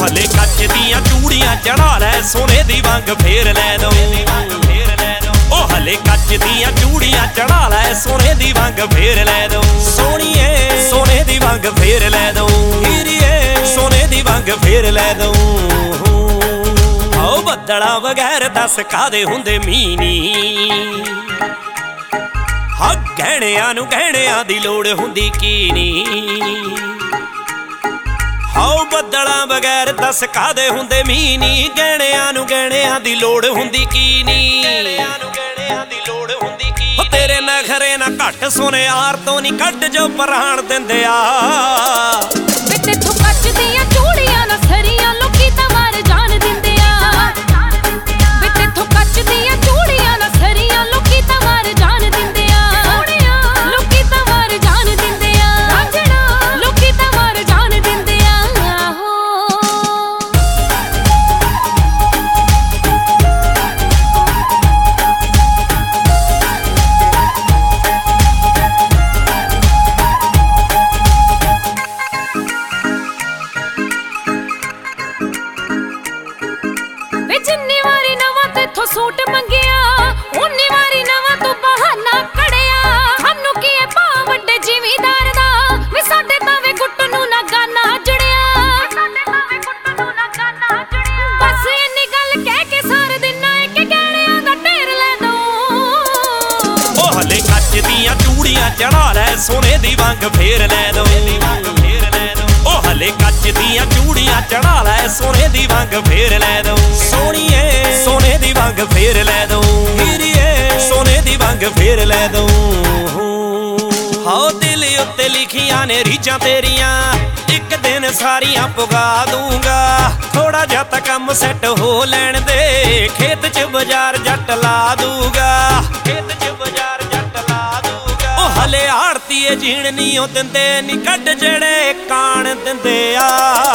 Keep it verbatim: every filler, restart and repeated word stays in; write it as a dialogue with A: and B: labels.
A: ਹਲੇ ਕੱਚ ਦੀਆਂ ਚੂੜੀਆਂ ਚੜਾ ਲੈ ਸੋਨੇ ਦੀ ਵੰਗ ਫੇਰ ਲੈ ਦਊ ਉਹ ਹਲੇ ਕੱਚ ਦੀਆਂ ਚੂੜੀਆਂ ਚੜਾ ਲੈ ਸੋਨੇ ਦੀ ਵੰਗ ਫੇਰ ਲੈ ਦਊ ਸੋਹਣੀਏ ਸੋਨੇ ਦੀ ਵੰਗ ਫੇਰ ਲੈ ਦਊ ਹੀਰੀਏ ਸੋਨੇ ਦੀ ਵੰਗ ਫੇਰ ਲੈ ਦਊ ਆਓ ਬੱਦਲਾਂ ਬਗੈਰ ਦੱਸ ਕਾਦੇ ਹੁੰਦੇ ਮੀਨੀ ਹਾਂ ਗਹਿਣਿਆਂ ਨੂੰ ਗਹਿਣਿਆਂ ਦੀ ਲੋੜ ਹੁੰਦੀ ਕੀ ਨੀ ਹਾਓ ਬੱਦਲਾਂ ਬਗੈਰ ਦੱਸ ਕਾਦੇ ਹੁੰਦੇ ਮੀਨੀ ਗਹਿਣਿਆਂ ਨੂੰ ਗਹਿਣਿਆਂ ਦੀ ਲੋੜ ਹੁੰਦੀ ਕੀ ਨੀ ਗਹਿਣਿਆਂ ਨੂੰ ਗਹਿਣਿਆਂ ਦੀ ਲੋੜ ਹੁੰਦੀ ਕੀ ਓ ਤੇਰੇ ਨਖਰੇ ਨਾ ਘੱਟ ਸੋਨੇ ਯਾਰ ਤੋਂ ਨੀ ਕੱਢ ਜੋ ਪ੍ਰਾਣ ਦਿੰਦੇ ਆ
B: ਵੇ ਤੇਥੋਂ ਕੱਚ ਦੀਆਂ ਚੂੜੀਆਂ ਨਾ ਸਰੀਆਂ ਲੋਕੀ ਤਾਂ ਮਾਰ ਜਾਣ ਦਿੰਦੇ ਆ ਵੇ ਤੇਥੋਂ ਕੱਚ ਦੀਆਂ ਚੂੜੀਆਂ ਨਾ ਸਰੀਆਂ ਲੋਕੀ ਤਾਂ ਮਾਰ ਜਾਣ ਦਿੰਦੇ ਆ ਲੋਕੀ ਤਾਂ ਮਾਰ ਜਾਣ ਦਿੰਦੇ ਆ ਰਾਂਝਣਾ ਲੋਕੀ ਤਾਂ ਮਾਰ ਜਾਣ ਦਿੰਦੇ ਆ ਵੇ ਜਿੰਨੀ ਵਾਰੀ ਨਵਾਂ ਤੇਥੋਂ ਸੂਟ ਮੰਗਿਆ ਉਨੀ ਵਾਰੀ ਨਵਾਂ ਤੂੰ ਬਹਾਨਾ ਕੜਿਆ ਸਾਨੂੰ ਕੀ ਐ ਭਾ ਵੱਡੇ ਜ਼ਿਮੀਦਾਰ ਦਾ ਵੇ ਸਾਡੇ ਤਾਂ ਵੇ ਗੁੱਟ ਨੂੰ ਨਾ ਗਾਨਾ ਜੜਿਆ ਸਾਡੇ ਤਾਂ ਵੇ ਗੁੱਟ ਨੂੰ ਨਾ ਗਾਨਾ ਜੜਿਆ ਬਸ ਇੰਨੀ ਗੱਲ ਕਹਿ ਕੇ ਸਾਰ ਦਿਨਾਂ ਇੱਕ ਗਹਿਣਿਆਂ ਦਾ ਢੇਰ ਲੈ ਦਊ
A: ਉਹ ਹਲੇ ਕੱਚ ਦੀਆਂ ਚੂੜੀਆਂ ਚੜਾ ਲੈ ਸੋਨੇ ਦੀ ਵੰਗ ਫੇਰ ਲੈ ਦਊ ਉਹ ਹਲੇ ਕੱਚ ਦੀਆਂ ਚੂੜੀਆਂ ਚੜਾ ਲੈ ਸੋਨੇ ਦੀ ਵੰਗ ਫੇਰ ਲੈ ਦਊ ਸੋਹਣੀਏ ਸੋਨੇ ਦੀ ਵੰਗ ਫੇਰ ਲੈ ਦਊ ਹੀਰੀਏ ਸੋਨੇ ਦੀ ਵੰਗ ਫੇਰ ਲੈ ਦਊ ਹਾਓ ਦਿਲ ਉੱਤੇ ਲਿਖੀਆਂ ਨੇ ਰੀਝਾਂ ਤੇਰੀਆਂ ਇੱਕ ਦਿਨ ਸਾਰੀਆਂ ਪੁਗਾ ਦੂੰਗਾ ਥੋੜਾ ਜਿਹਾ ਤਾਂ ਕੰਮ ਸੈੱਟ ਹੋ ਲੈਣ ਦੇ ਖੇਤ 'ਚ ਬਾਜ਼ਾਰ ਜੱਟ ਲਾ ਦੂਗਾ ਖੇਤ 'ਚ ਬਾਜ਼ਾਰ ਜੱਟ ਲਾ ਦੂਗਾ ਉਹ ਹਲੇ ਆੜਤੀਏ ਜੀਣ ਨੀ ਉਹ ਦਿੰਦੇ ਨੀ ਕੱਢ ਜਿਹੜੇ ਕਾਣ ਦਿੰਦੇ ਆ